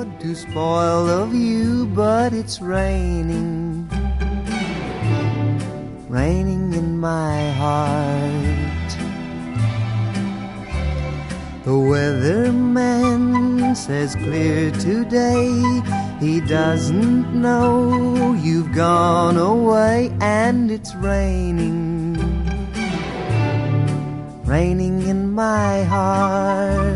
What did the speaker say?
good to spoil of you, but it's raining, raining in my heart. The weatherman says clear today. He doesn't know you've gone away, and it's raining, raining in my heart.